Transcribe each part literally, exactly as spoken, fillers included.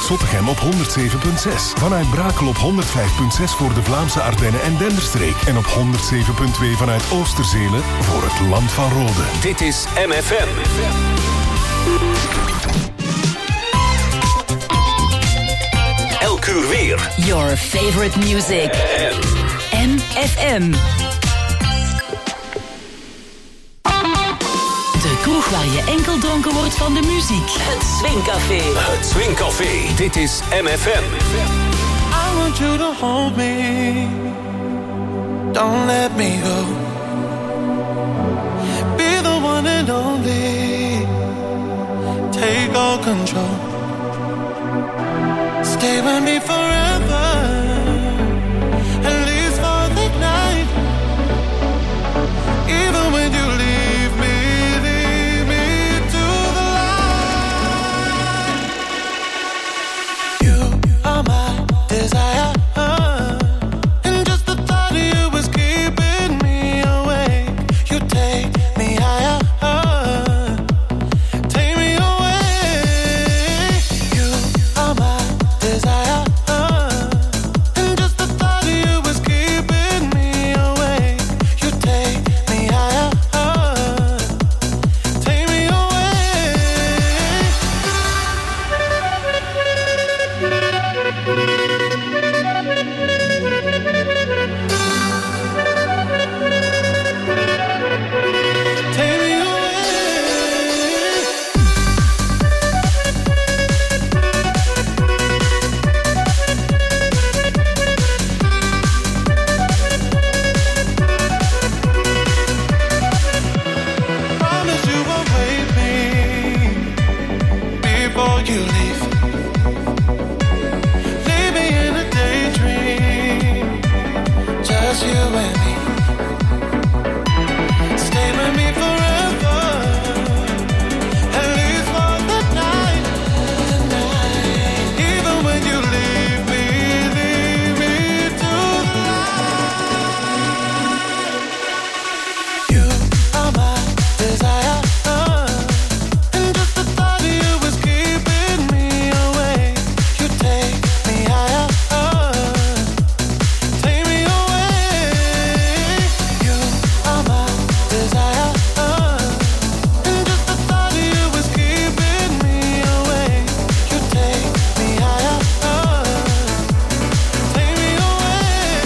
Zottegem op honderd zeven komma zes. Vanuit Brakel op honderd vijf komma zes voor de Vlaamse Ardennen en Denderstreek. En op honderd zeven komma twee vanuit Oosterzele voor het Land van Rode. Dit is M F M. Elk uur weer. Your favorite music. M F M. De kroeg waar je enkel dronken wordt van de muziek. Het Swingcafé. Het Swingcafé. Dit is M F M. I want you to hold me. Don't let me go. Be the one and only. Take all control. Stay with me forever. At least for the night. Even when you leave me, leave me to the light. You are my desire. And just the thought of you is keeping me awake. You take me higher. Take me away. You are my desire. And just the thought of you is keeping me awake. You take me higher. Take me away. Take me away. Promise you won't wait me before you leave. Leave me in a daydream, just you and me. Stay with me forever, at least for the night. Even when you leave me, leave me to the light. You are my desire, and just the thought of you is keeping me awake. You take me higher, take me away. You are my desire, and just the thought of you is keeping me awake. You take me higher, take me away.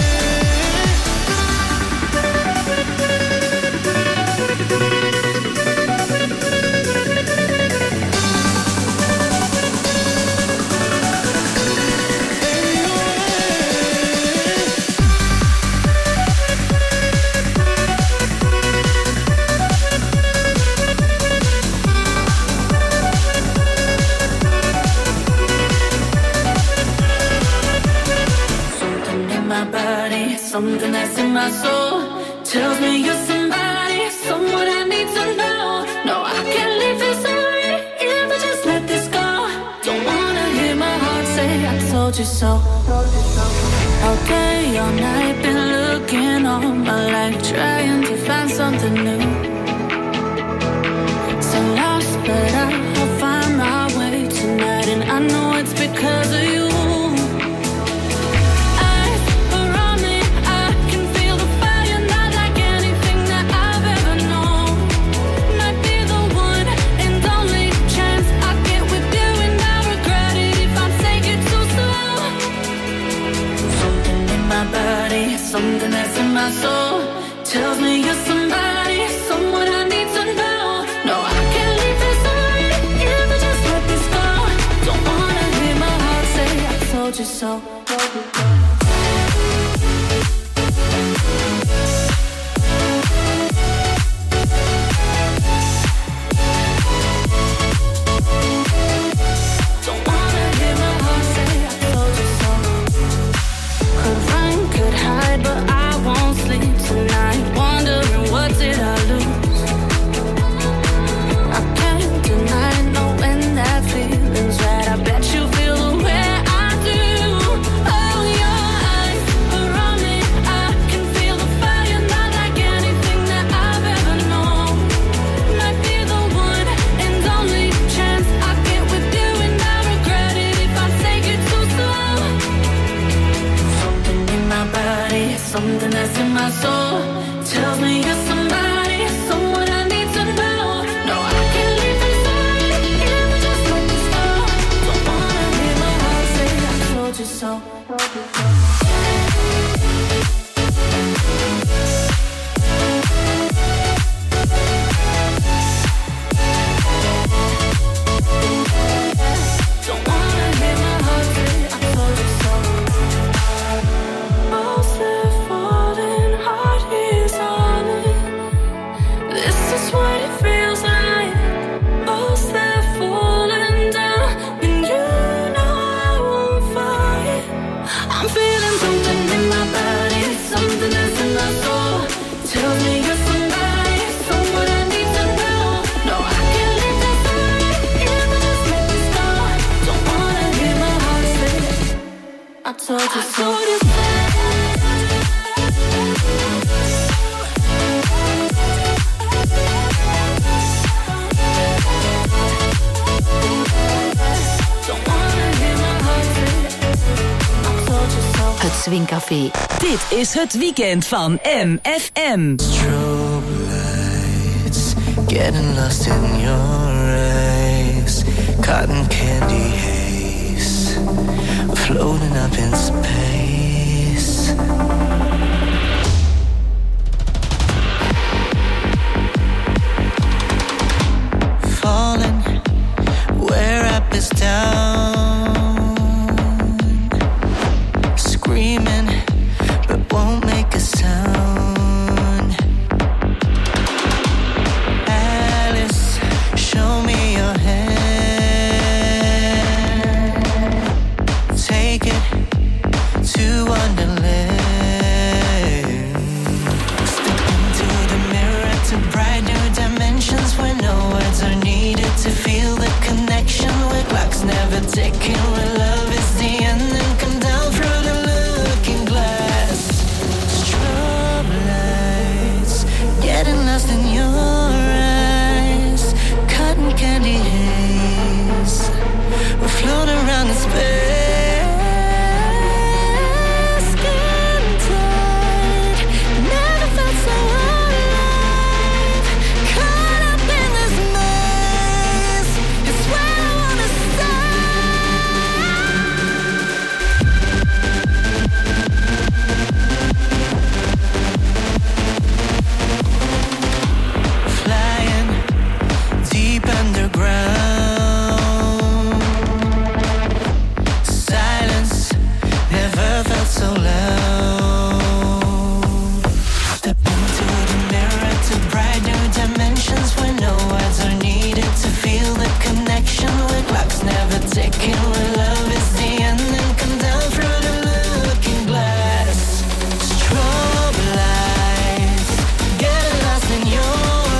Something in my body, something that's in my soul tells me you're somebody, someone I need to know. No, I can't leave this alone if I just let this go. Don't wanna hear my heart say I told you so. All day, all night, been looking all my life, trying to find something new. So lost, but I'll find my way tonight, and I know it's because of you. Eyes around me, I can feel the fire, not like anything that I've ever known. Might be the one and only chance I get with you, and I regret it if I take it too slow. Something in my body, something that's in my soul tells me you're somebody, someone I need to know. No, I can't leave this alone if I just let this go. Don't wanna hear my heart say I told you so. Don't wanna hear my heart say I told you so. Could run, could hide, but I won't sleep tonight, wondering what did I lose. I can't deny knowing that feeling's right. I bet you feel the way I do. Oh, you're that's in my soul tells me you're somebody, someone I need to know. No, I can't leave this already, if I just let this go. Don't wanna hear my heart say I told you so. Swingcafé. Dit is het weekend van M F M. Strobe lights, getting lost in your eyes. Cotton candy haze, floating up in space. Falling where up is down. Screaming, but won't make a sound. Alice, show me your hand. Take it to Wonderland. Step into the mirror to bright new dimensions where no words are needed to feel the connection. Where clocks never ticking, where love is the end and come down through the getting lost in your eyes. Cotton candy haze, we're floating around in space. Skin tight, never felt so alive. Caught up in this maze, it's where I wanna underground. Silence never felt so loud. Step into the mirror to bright new dimensions where no words are needed to feel the connection. Where clocks never ticking, where love is the end and come down through the looking glass. Strobe lights, getting lost in your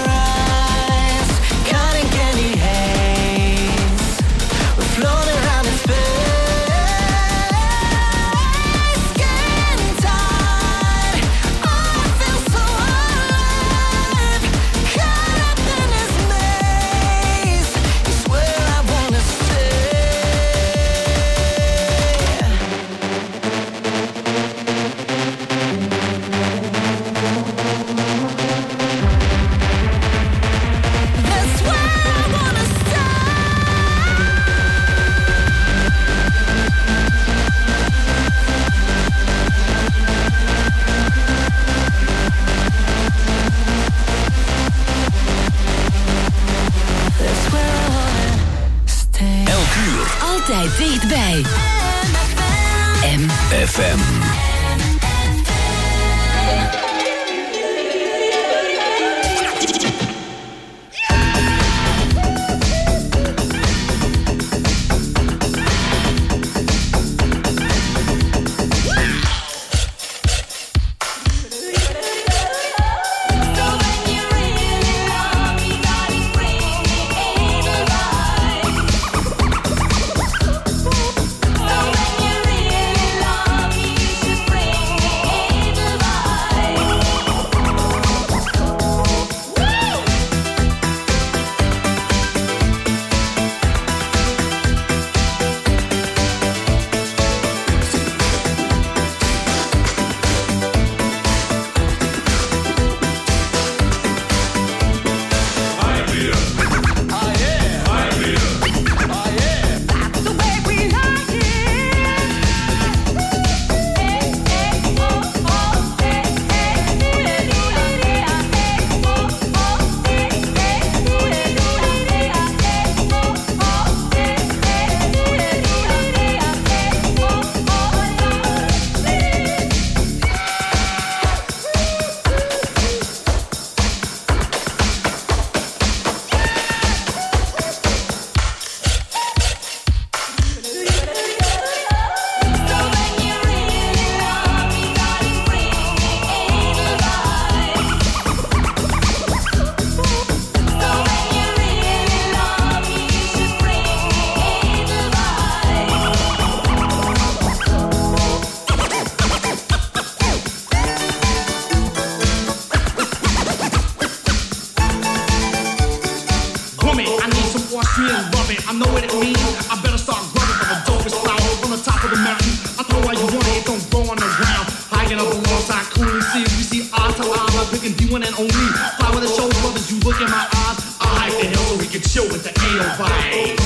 dichtbij. M F M. Should mean? I better start growing from the dopest flower on the top of the mountain. I throw what you want, it don't go on the ground. High up alongside cool and see. We see eye to eye, my pick and D one and only. Flower that shows brothers, you look in my eyes. I hike the hill so we can chill with the A O vibes.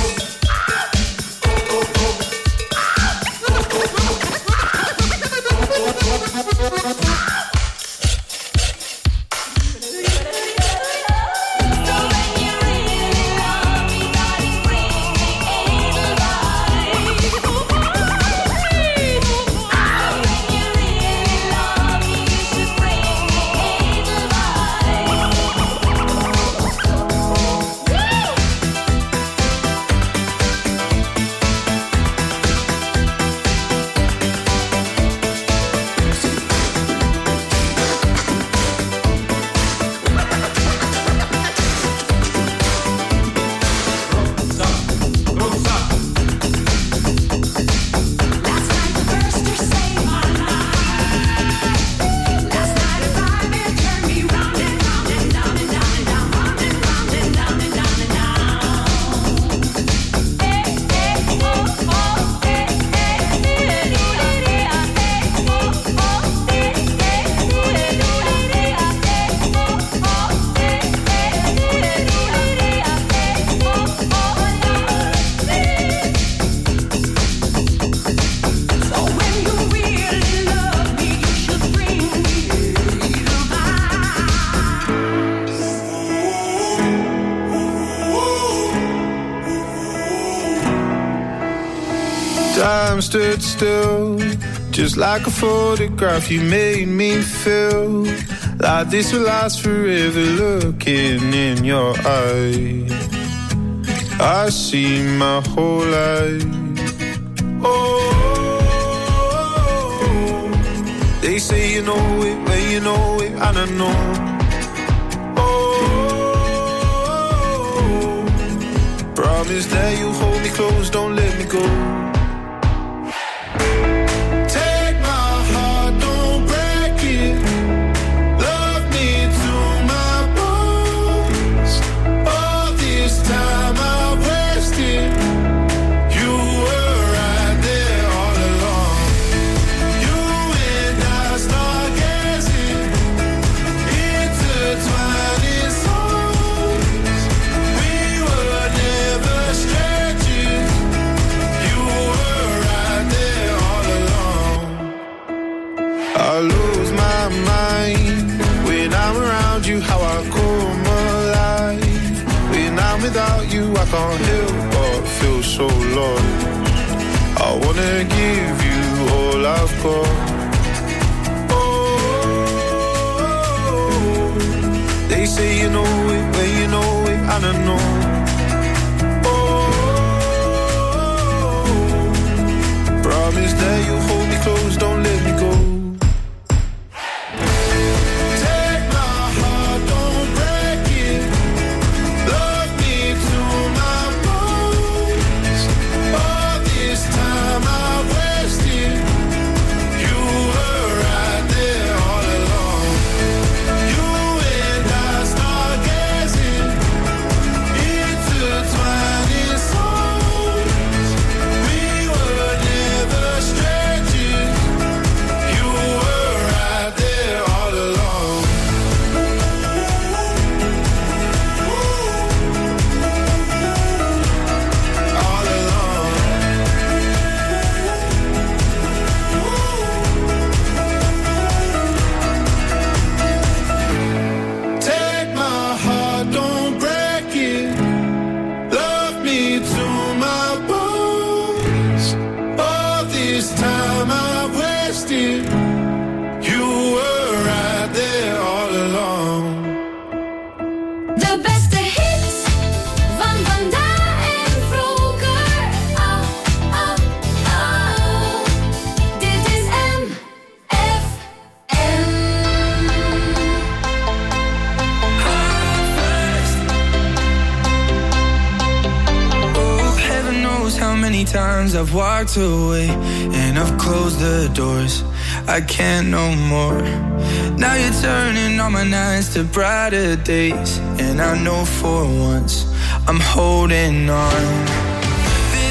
Time stood still, just like a photograph. You made me feel like this will last forever. Looking in your eyes, I see my whole life. Oh, they say you know it, well you know it, and I know. Oh, promise that you hold me close, don't let me go. Without you, I can't help but feel so lost. I wanna give you all I've got. Oh, they say you know it, well you know it, and I know. Oh, promise that you'll hold me close, don't let me go. Times I've walked away and I've closed the doors. I can't no more. Now you're turning all my nights to brighter days, and I know for once I'm holding on.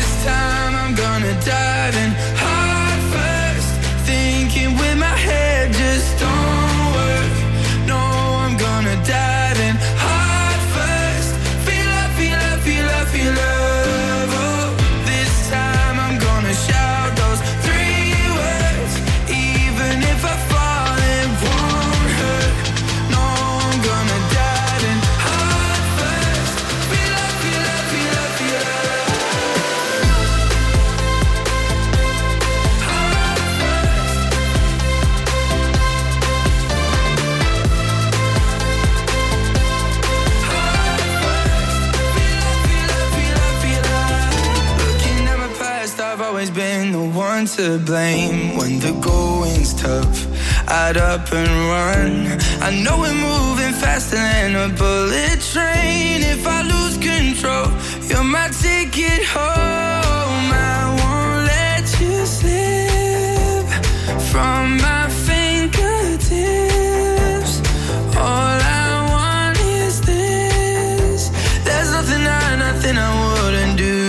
gonna dive in heart first, thinking with my head just don't work. No, I'm gonna dive in heart first, feel love, feel love, feel love, feel love. Oh, this time I'm gonna shout those three words, even if I fall it won't hurt. No, I'm gonna dive in heart first, feel love, feel love, feel love, feel love. I've always been the one to blame. When the going's tough, I'd up and run. I know we're moving faster than a bullet train. If I lose control, you're my ticket home. I won't let you slip from my fingertips. All I want is this. There's nothing I, nothing I wouldn't do.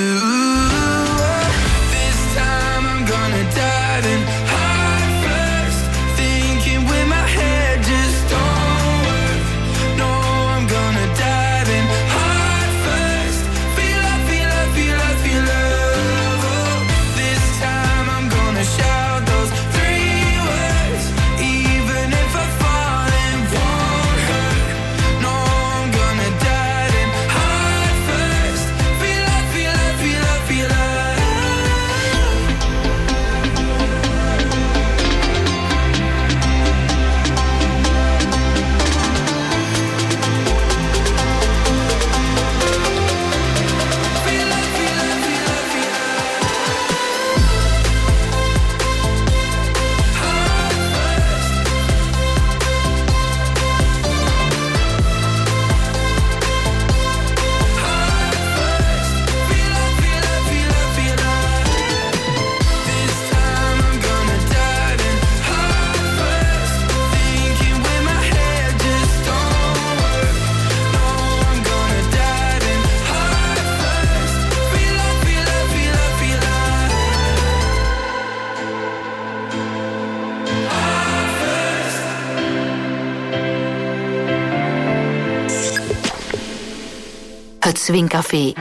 Het Swingcafé.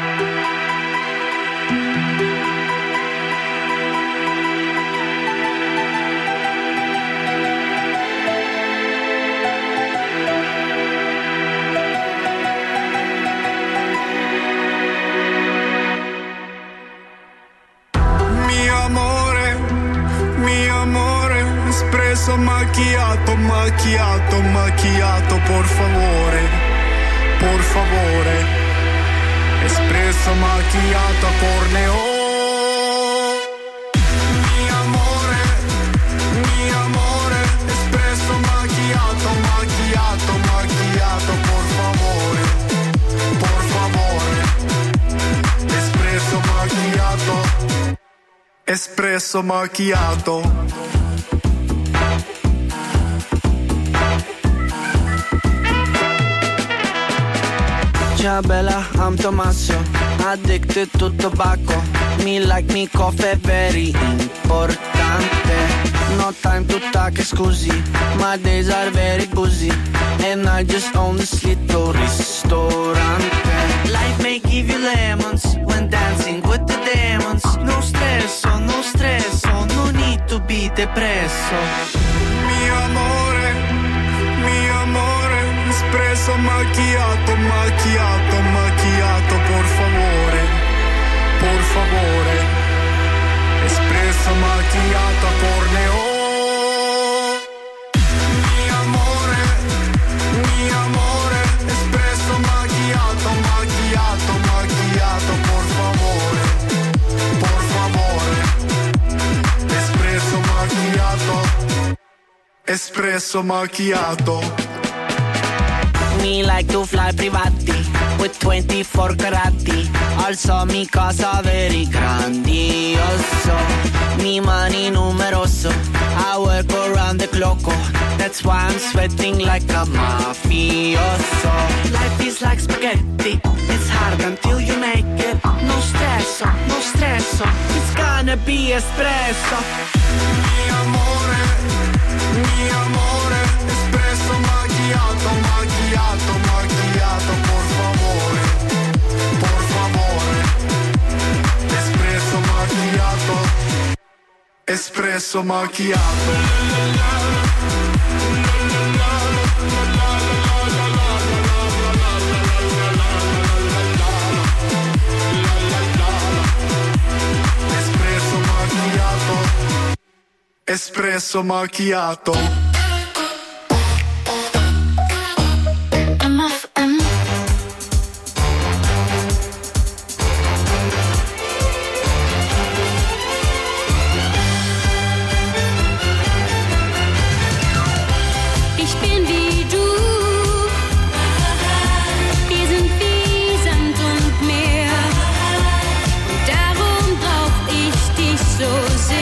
Espresso macchiato, macchiato, macchiato, por favore, por favore. Espresso macchiato a corneo. Mi amore, mi amore. Espresso macchiato, macchiato, macchiato, por favore, por favore. Espresso macchiato, espresso macchiato. Ciao Bella, I'm Tommaso, addicted to tobacco. Me like me coffee, very importante. No time to talk, scusi, my days are very busy. And I just own this little ristorante. Life may give you lemons when dancing with the demons. No stress, oh, no stress, oh, no need to be depresso. Mi amore, mi amore. Espresso macchiato, macchiato, macchiato, por favore, por favore. Espresso macchiato a corneo. Mi amore, mi amore. Espresso macchiato, macchiato, macchiato, por favore, por favore. Espresso macchiato, espresso macchiato. Me like to fly privati with twenty-four carati. Also mi casa very grandioso. Mi money numeroso. I work around the clock. That's why I'm sweating like a mafioso. Life is like spaghetti. It's hard until you make it. No stress. espresso, no stresso, it's gonna be espresso. Mi amore, mi amore, espresso macchiato, macchiato, macchiato, por favore, por favore. Espresso macchiato, espresso macchiato. Espresso macchiato. M F M. Ich bin wie du. Wir sind wie Sand und Meer. Und darum brauch ich dich so sehr.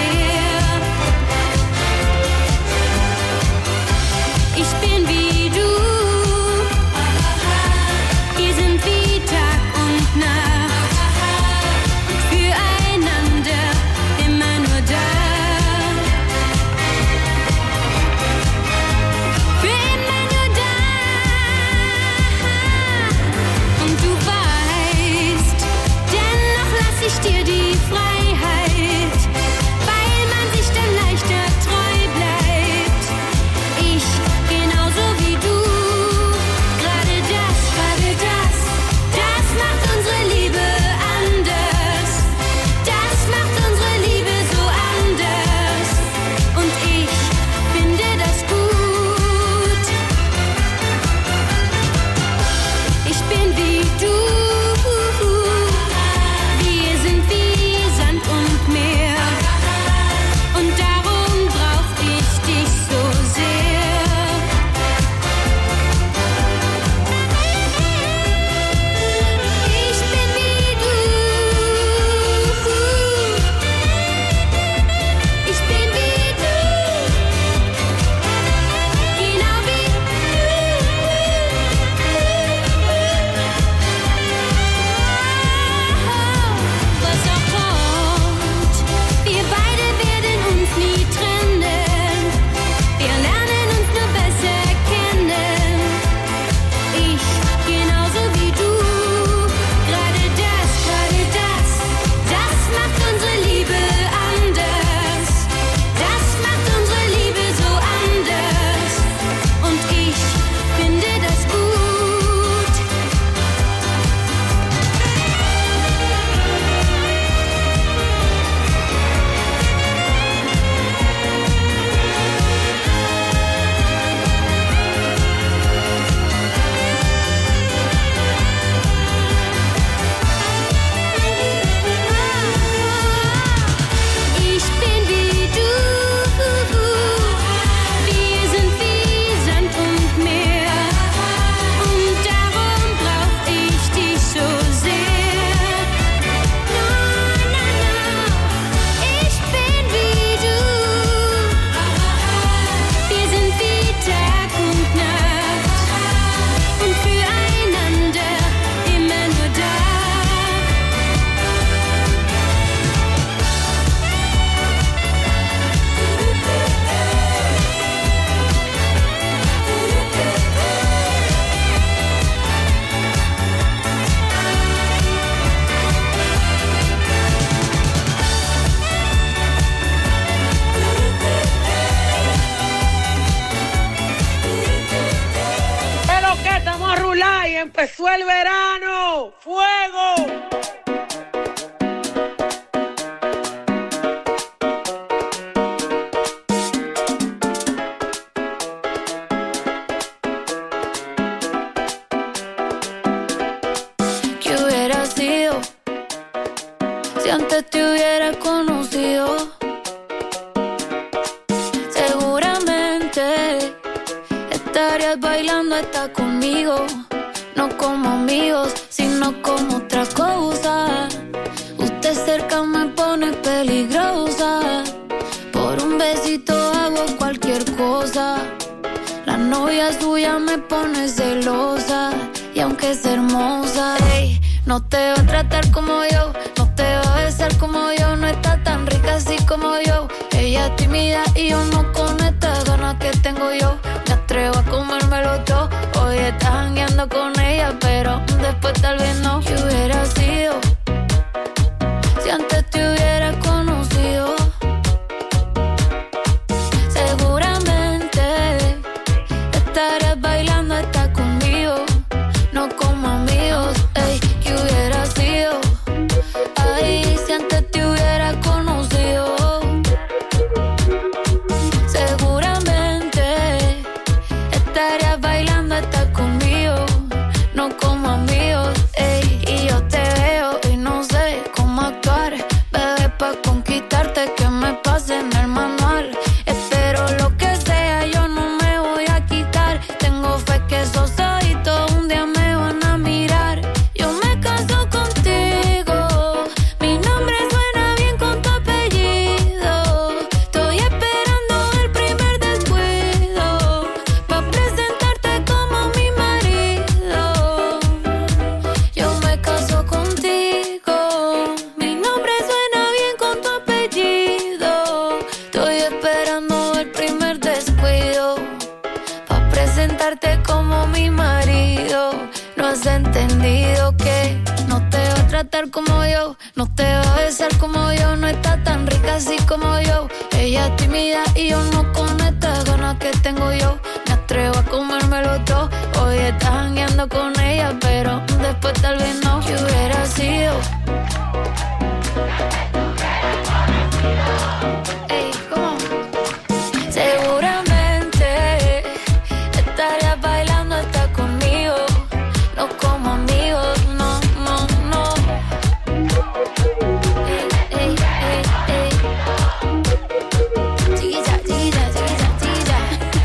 Dir die Freiheit, weil man sich dann leichter treu bleibt. Ich genauso wie du. Gerade das, gerade das, das macht unsere Liebe anders. Das macht unsere Liebe so anders. Und ich finde das gut. Ich bin wie du. Empezó el verano, fuego. ¿Qué hubiera sido si antes te hubiera conocido? Seguramente estarías bailando hasta conmigo. No como amigos, sino como otra cosa. Usted cerca me pone peligrosa. Por un besito hago cualquier cosa. La novia suya me pone celosa. Y aunque es hermosa, hey, no te va a tratar como yo. No te va a besar como yo, no está tan rica así como yo. Ella es tímida y yo no con estas ganas que tengo yo. Me atrevo a comérmelo todo. Hoy estás jangueando con ella, pero después tal vez no. ¿Qué hubiera sido si antes te hubiera conocido? Seguramente estarías bailando hasta conmigo, no como amigos. Ey, ¿qué hubiera sido? Ay, si antes te hubiera conocido. Seguramente estarías bailando hasta conmigo, no como amigos. Ey, y yo te veo y no sé cómo actuar, bebé, pa' conquistarte que me pase en el manual. Espero lo que sea, yo no me voy a quitar. Tengo fe que esos ojitos un día me van a mirar. Yo me caso contigo, mi nombre suena bien con tu apellido. Estoy esperando el primer descuido pa' presentarte como mi marido. Yo me caso contigo, mi nombre suena bien con tu apellido. Estoy esperando el primer descuido pa' presentarte como mi marido. No has entendido que no te va a tratar como yo, no te va a besar como yo, no está tan rica así como yo. Ella es tímida y yo no con estas ganas que tengo yo. Me atrevo a comérmelo todo. Hoy estás jangueando con ella, pero después tal vez no. ¿Qué hubiera sido? Ey, ¿cómo? Seguramente estarías bailando hasta conmigo, no como amigos, no, no, no. Ey, ey, ey, ey. Chiquilla, chiquilla, chiquilla, chiquilla.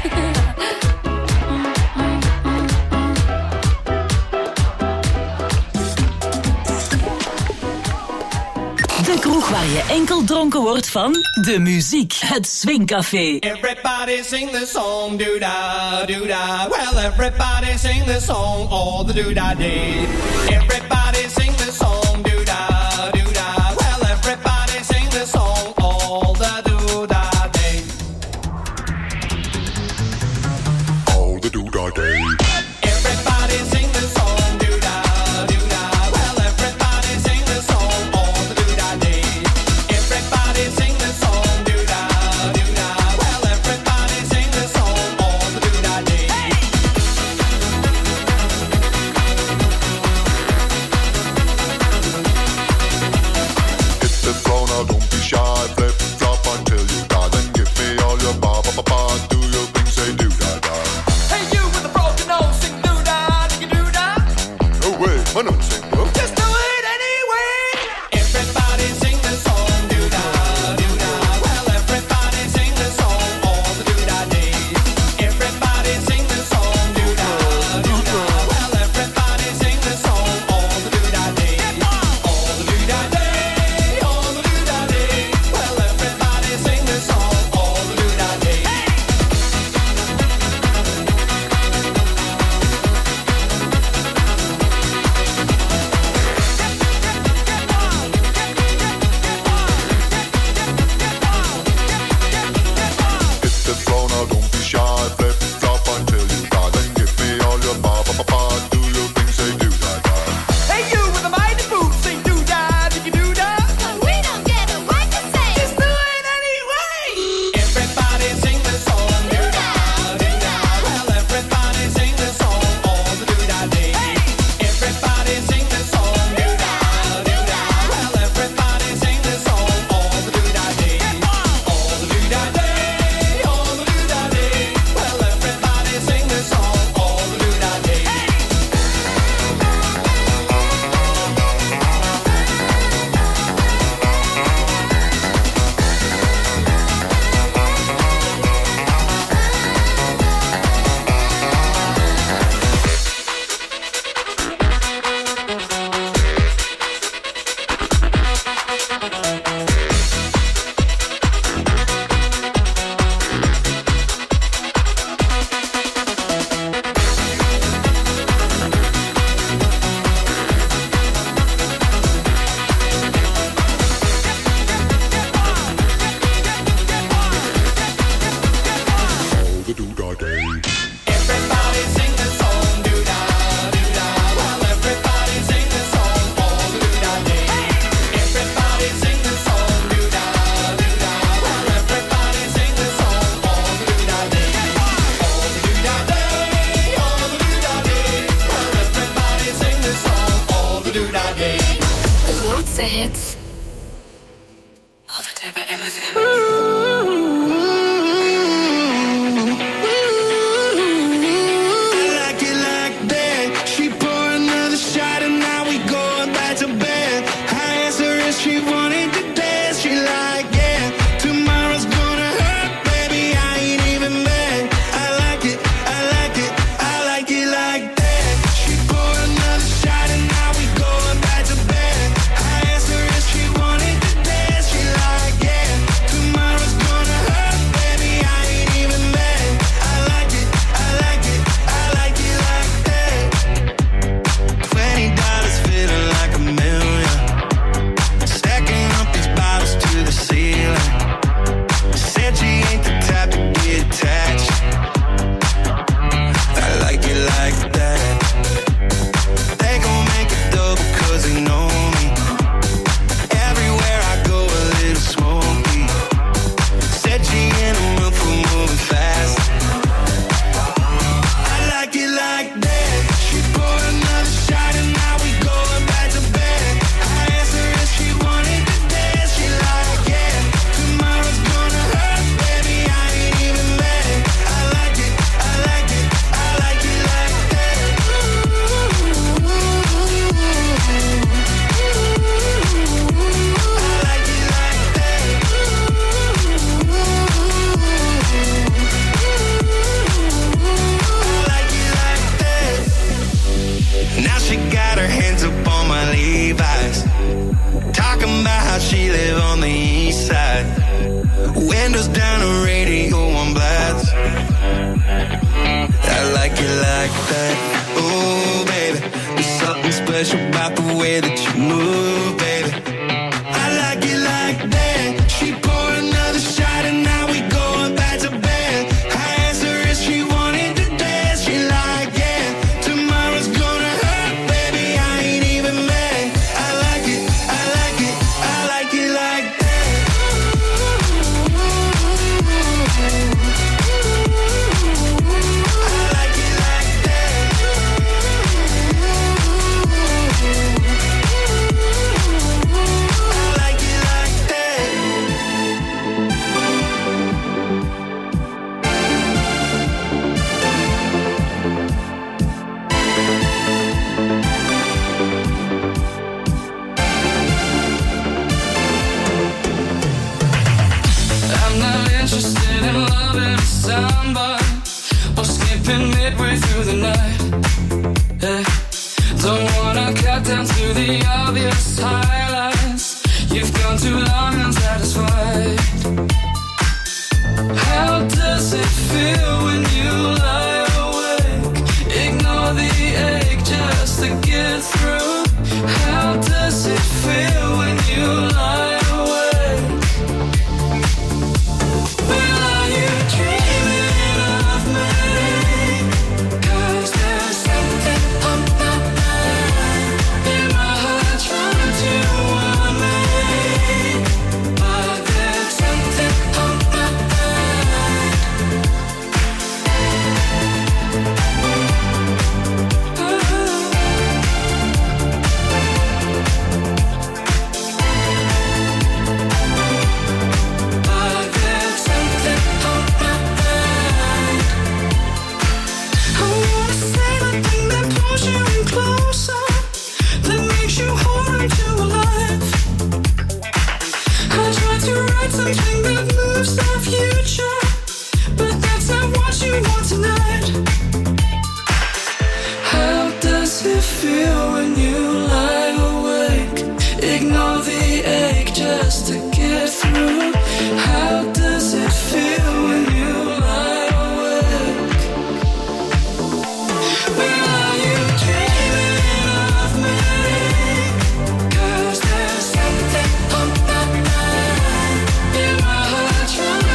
De kroeg waar je enkel dronken wordt van de muziek. Het Swingcafé. Everybody sing the song, doo-da, doo-da. Well, everybody sing the song all the doo-da day. Everybody sing the song, doo-da, doo-da. Well, everybody sing the song all the doo-da day. All the doo-da day. Everybody sing the song, doo-da, doo-da. Well, everybody sing the song all the doo-da day. Everybody sing the song, doo-da, doo-da. Well, everybody sing the song all the doo-da day. Trying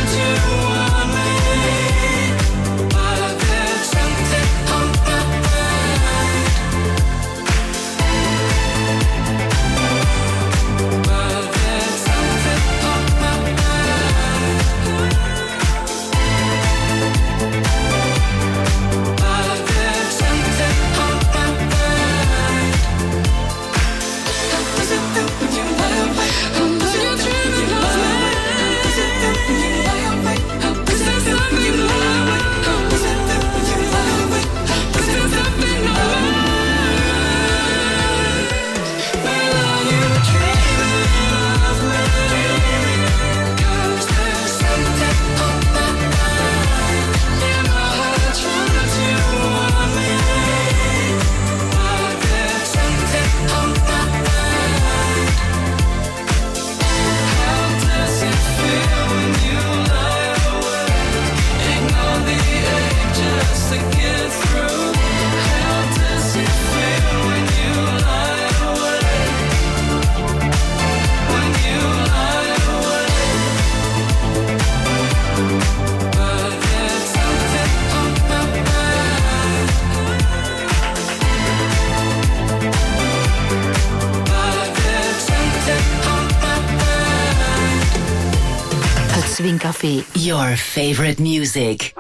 Swing Café. Your favorite music.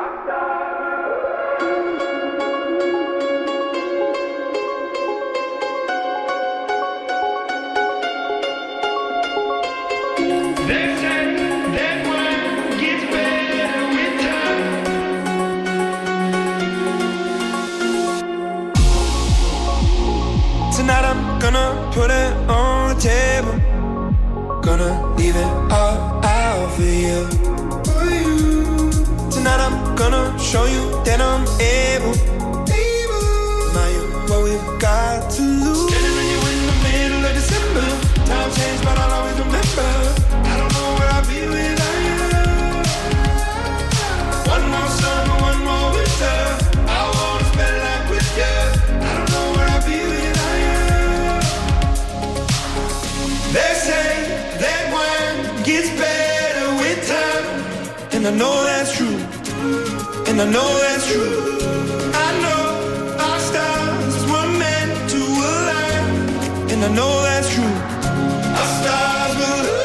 Tonight I'm gonna put it on the table. Gonna leave it all out for you. Tonight I'm gonna show you that I'm able. Now you what we've got to lose. Standing with you in the middle of December. Time changed, but I'll always remember. I don't know where I'll be without you. One more summer, one more winter. I wanna spend life with you. I don't know where I'll be without you. They say that wine gets better with time, and I know that's true, and I know that's true. I know our stars were meant to align, and I know that's true. Our stars will align.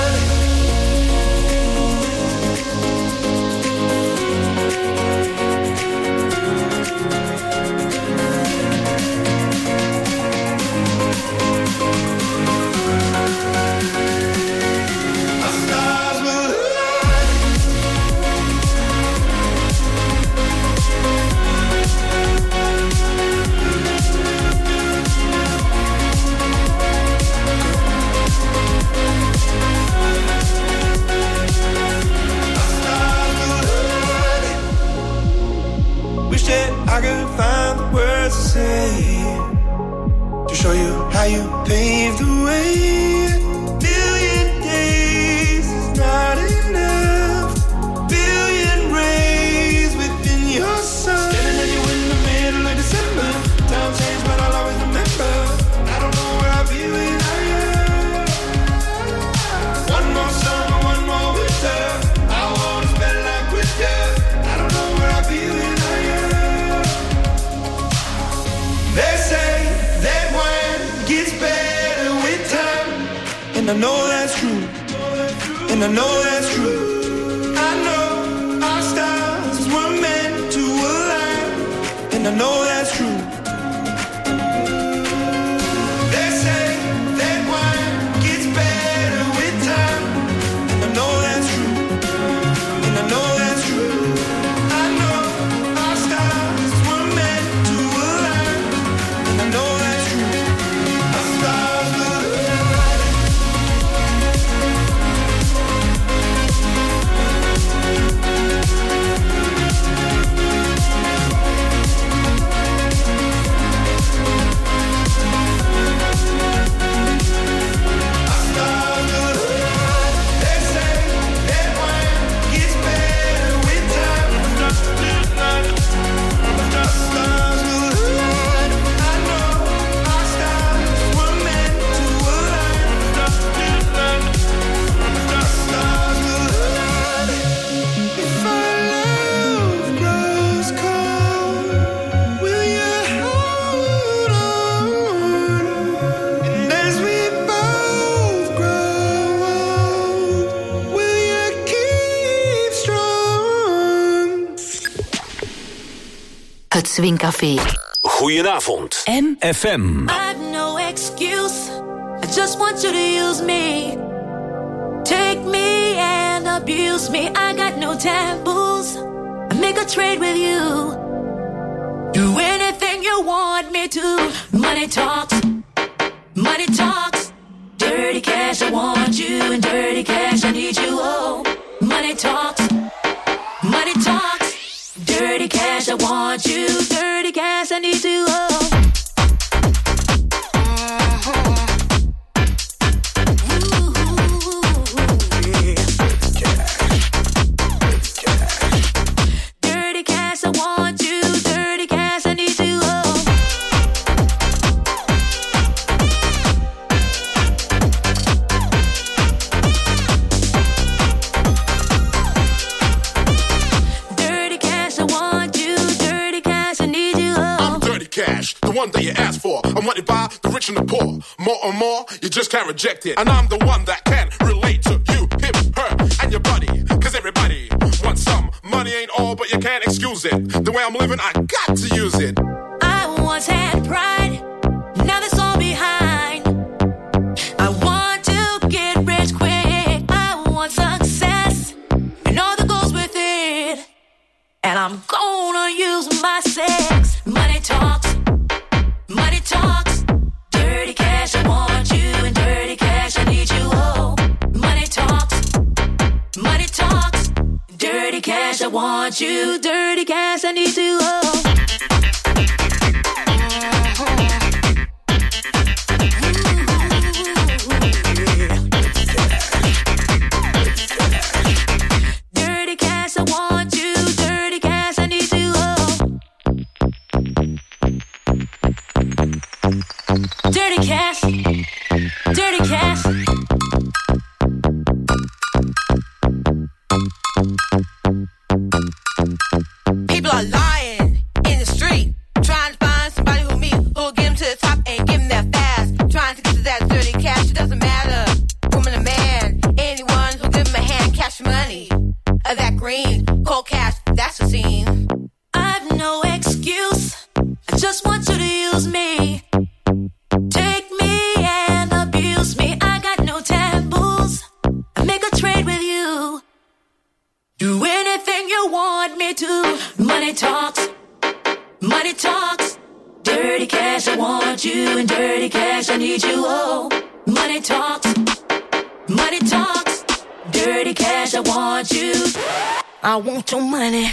I could find the words to say to show you how you paved the way. Billion days is not enough. Billion rays within your sun. Standing at you in the middle of December. Time changed, but I'll always remember. I don't know where I'll be without you. One more summer, one more winter. I wanna spend life with you. I don't know where I'll be without you. They say that wine gets better with time, and I know that's true, and I know that's true. I know our stars were meant to align, and I know that's true. They say that wine gets better with time, and I know that's true, and I know that's true. I know our stars were meant to align, and I know that's true. Our stars will align. Het Swing Café. Goedenavond. M F M. I've no excuse. I just want you to use me. Take me and abuse me. I got no taboos. I make a trade with you. Do anything you want me to. Money talks. Money talks. Dirty cash, I want you. And dirty cash, I need you. Oh, money talks. Money talks. Dirty cash, I want you. Dirty cash, I need you. Oh. The one that you asked for. I'm wanted by the rich and the poor. More and more, you just can't reject it. And I'm the one that can relate to you, him, her, and your buddy. Cause can't excuse it. The way I'm living, I got to use it. I once had pride, now that's all behind. I want to get rich quick. I want success and all that goes with it. And I'm gonna use my sex. Money talks, money talks. Dirty cash, I want you, and dirty cash, I need you. Oh, money talks, money talks. Dirty cash, I want you, dirty cash, I need you. Oh. Dirty cash, I want you, dirty cash, I need you. Oh. Dirty cash, dirty cash. People are lying in the street, trying to find somebody who me, who'll get them to the top and give them that fast. Trying to get to that dirty cash, it doesn't matter. Woman or man, anyone who'll give them a hand, cash money. Of that green, cold cash, that's the scene. I've no excuse, I just want you to use me. Take me and abuse me, I got no taboos. I make a trade with you. Do anything you want me to. Money talks, money talks. Dirty cash, I want you, and dirty cash, I need you. Oh, money talks, money talks. Dirty cash, I want you. I want your money.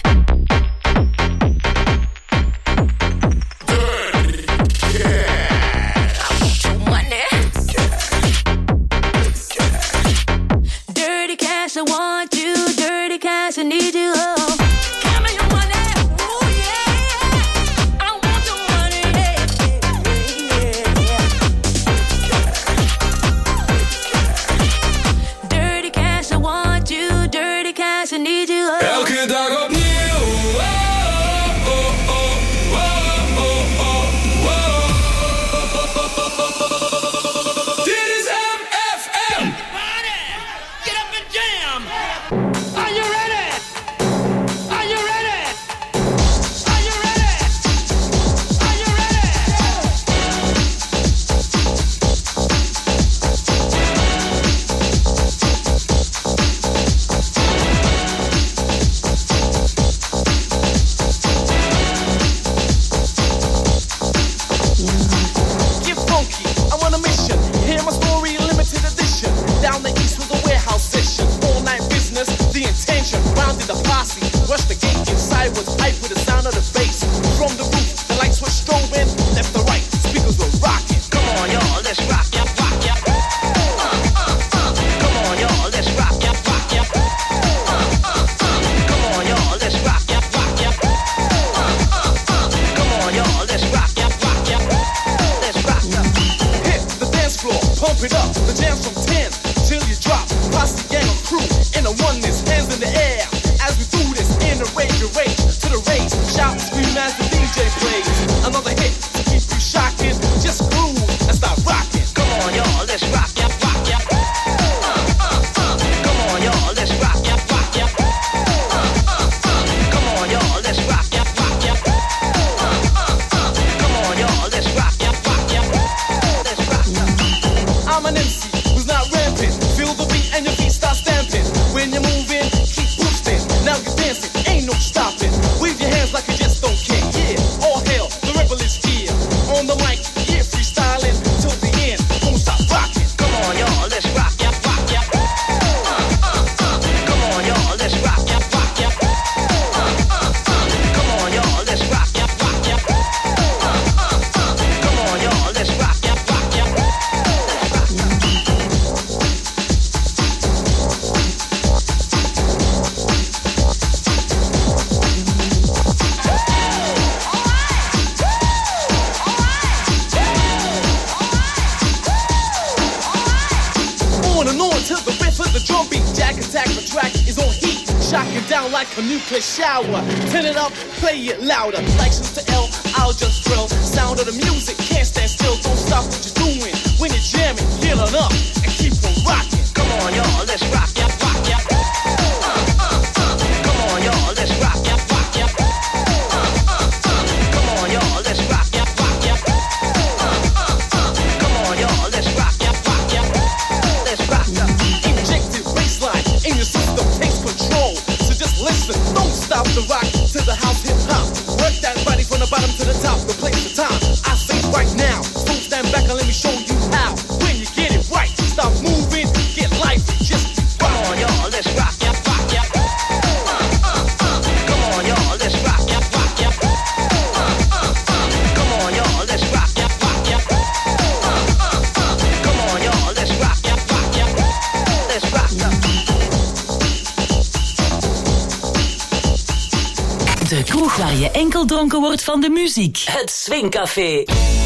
I want you, dirty cash, I need you. Oh, give me your money. Oh yeah, I want your money. Yeah, yeah, yeah. Dirty cash, I want you, dirty cash, I need you. Oh. Elke dag opnieuw. Oh, oh, oh, oh, oh, oh, oh. Dit is M F M. Get up and jam! Are you ready? Are you ready? Are you ready? Are you Get funky, I'm on a mission. Hear my story, limited edition. Down the east was a warehouse session. All night business, the intention. Rounded the posse, rushed the gate. Inside was hype with the sound of the bass. From the roof, the lights were strobing. Left to right, speakers were rocking. Come on, y'all, let's rock, ya, rock, ya. Uh, uh, uh. Come on, y'all, let's rock, ya, rock, ya. Uh, uh, uh. Come on, y'all, let's rock, ya, rock, ya. Uh, uh, uh. Come on, y'all, let's rock, ya, rock, ya. Let's rock, ya. Hit the dance floor, pump it up. The jams from ten till you drop. Posse gang of crew in a oneness, hands in the air. As we do this in the rage, your rage to the race. Shout and scream as the D J plays. Another hit to keep you shocking. Just groove and start rocking. Come on, y'all, let's rock, ya, rock, ya. Uh, uh, uh. Come on, y'all, let's rock, ya, rock, ya. Uh, uh, uh. Come on, y'all, let's rock, ya, rock, ya. Uh, uh, uh. Come on, y'all, let's rock, ya, rock, ya. Let's rock, ya. I'm an M C who's not rampant. Feel the beat and your feet start stamping. When you're moving, keep boosting. Now you're dancing, ain't no stopping. Wave your hands like you just don't care. Yeah, all hail, the rebel is here. On the mic, yeah, freestyling till the end. Won't stop rocking. Come on, y'all, let's rock, ya, rock, ya. Uh, uh, uh. Come on, y'all, let's rock, ya, rock, ya. Uh, uh, uh. Come on, y'all, let's rock, ya, rock, ya. Uh, uh, uh. Come on, y'all, let's rock, ya, rock, ya. On and on till the riff of the drum beat. Jack attack, the track is on heat. Shocking down like a nuclear shower. Turn it up, play it louder. Like Sister L, I'll just thrill. Sound of the music, can't stand still. Don't stop what you're doing. When you're jamming, get on up and keep on rocking. Come on, y'all, let's rock, ya, rock, ya. Uh, uh, uh. Come on, y'all, let's rock, ya, rock, ya. listen, don't stop the rock to the house hip hop. Work that body from the bottom to the top, the place, the time. I say right now, don't stand back and let me show you how. When you get it right, stop moving, get life, just come on, y'all, let's rock, yeah, rock, yeah. Uh, uh, uh. Come on, y'all, let's rock, yeah, rock, yeah. Uh, uh, uh. Come on, y'all, let's rock, yeah, rock, yeah. Uh, uh, uh. Come on, y'all, let's rock, yeah, rock, yeah. Let's rock, yeah. De kroeg waar je enkel dronken wordt van de muziek. Het Swingcafé.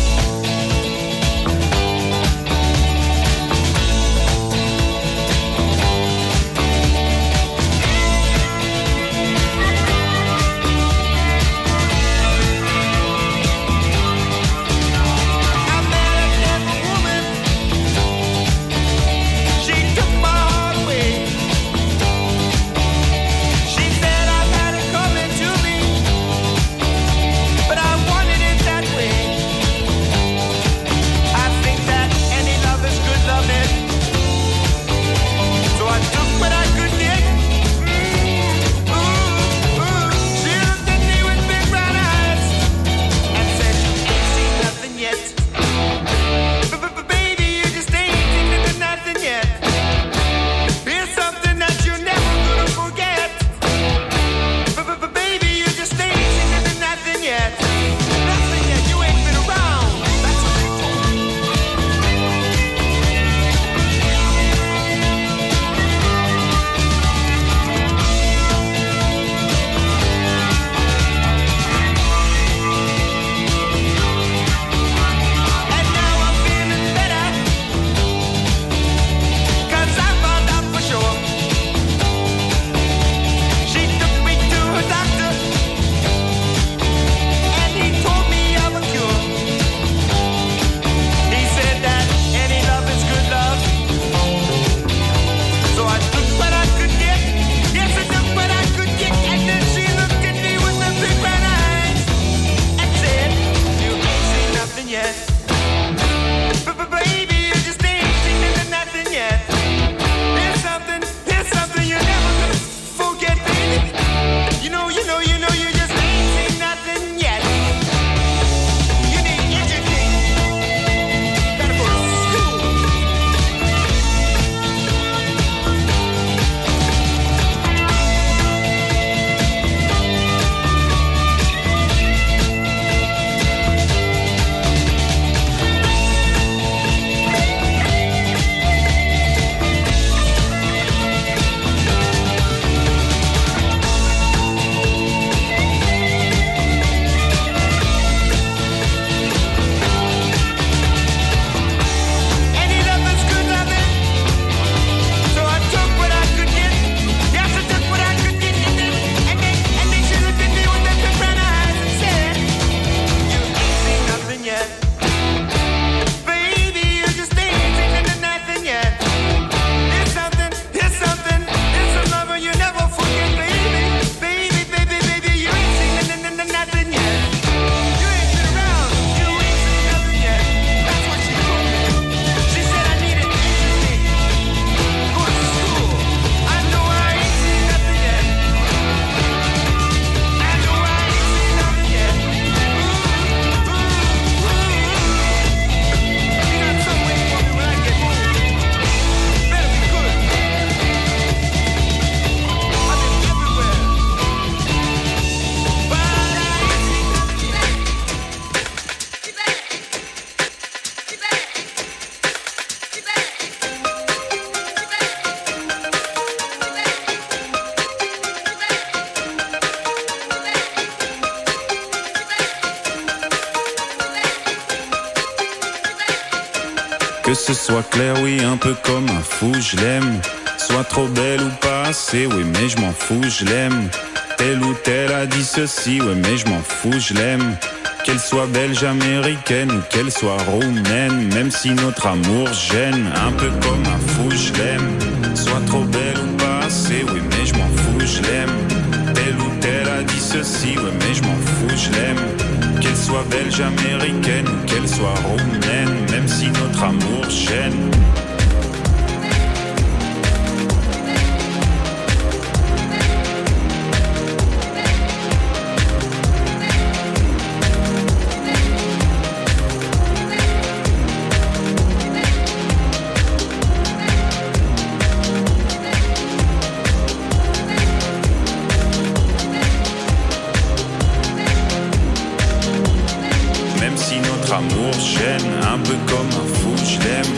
Que ce soit clair, oui, un peu comme un fou, je l'aime. Soit trop belle ou pas assez, oui, mais je m'en fous, je l'aime. Telle ou telle a dit ceci, ouais, mais je m'en fous, je l'aime. Qu'elle soit belge, américaine ou qu'elle soit roumaine, même si notre amour gêne, un peu comme un fou, je l'aime. Soit trop belle ou pas assez, oui, mais je m'en fous, je l'aime. Telle ou telle a dit ceci, ouais, mais je m'en fous, je l'aime. Qu'elle soit belge, américaine ou qu'elle soit roumaine, même si notre amour gêne. comme un fou, je l'aime.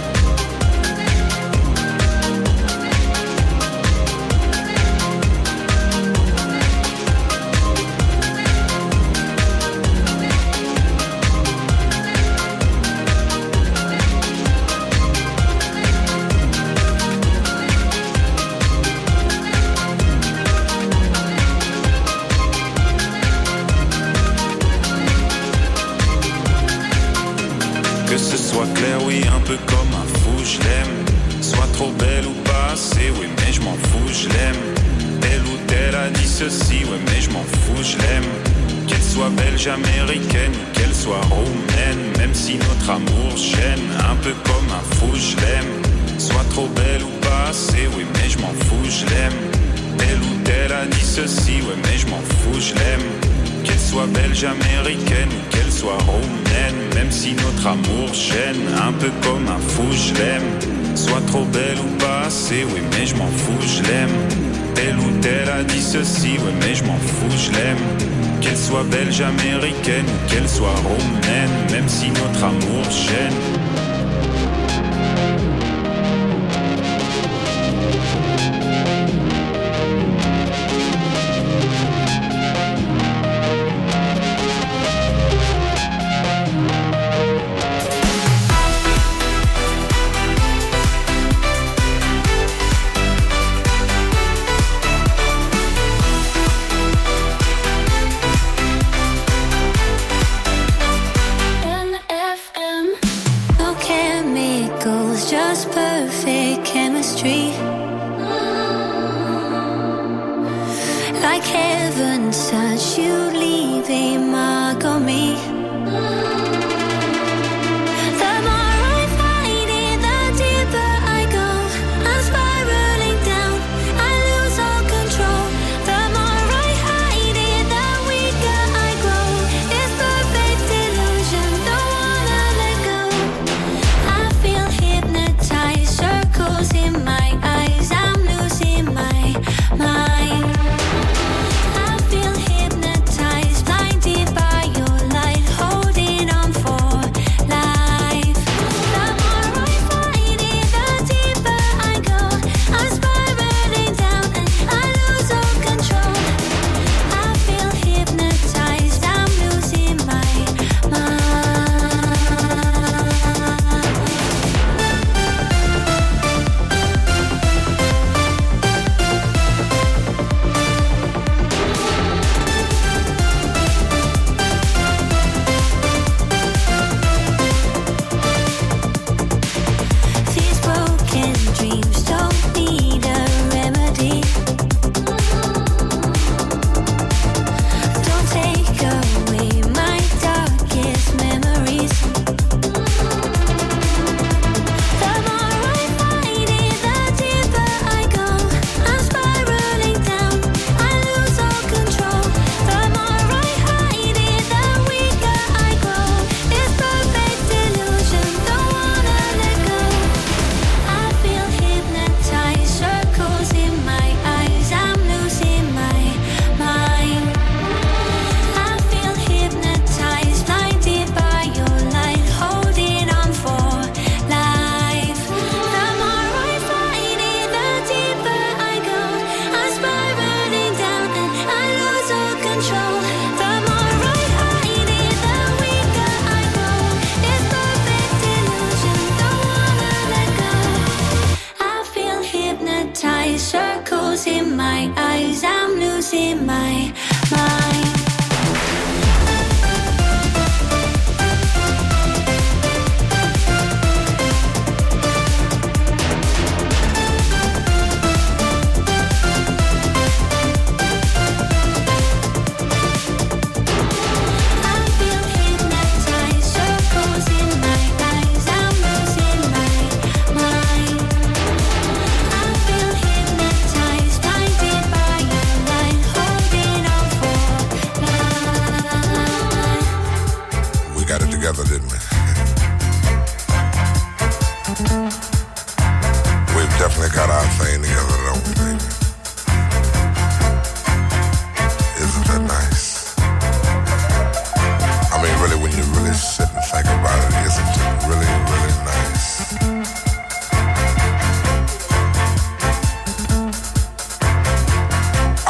Que ce soit clair, oui, un peu comme un fou, je l'aime. Soit trop belle ou pas assez, oui, mais je m'en fous, je l'aime. Telle ou telle a dit ceci, ouais, mais je m'en fous, je l'aime. Qu'elle soit belge, américaine, ou qu'elle soit roumaine, même si notre amour gêne, un peu comme un fou, je l'aime. Soit trop belle ou pas assez, oui, mais je m'en fous, je l'aime. Telle ou telle a dit ceci, ouais, mais je m'en fous, je l'aime. Qu'elle soit belge, américaine ou qu'elle soit roumaine, même si notre amour gêne, un peu comme un fou, je l'aime. Soit trop belle ou pas assez, oui, mais je m'en fous, je l'aime. Telle ou telle a dit ceci, ouais, mais je m'en fous, je l'aime. Qu'elle soit belge, américaine ou qu'elle soit roumaine, même si notre amour gêne. Like heaven touch you, leave a mark on me. The more I fight it, the deeper I go. I'm spiraling down, I lose all control. The more I hide it, the weaker I grow. It's perfect illusion, don't wanna let go. I feel hypnotized, circles in my eyes. I'm losing my mind. I feel hypnotized, blinded by your light, holding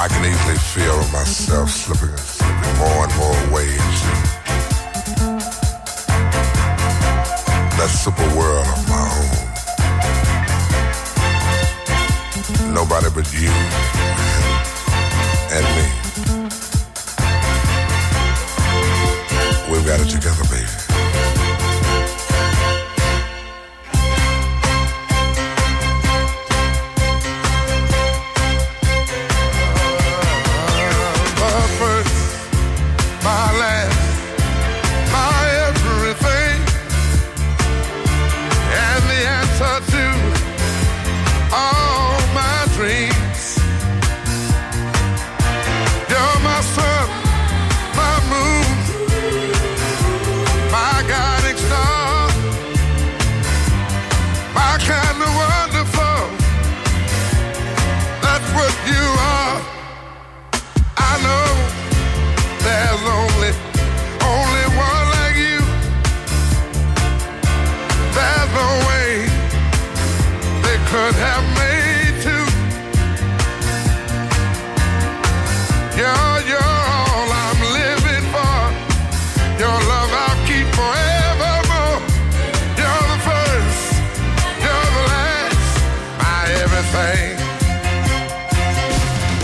I can easily feel myself slipping, slipping more and more away into that super world of my own. Nobody but you.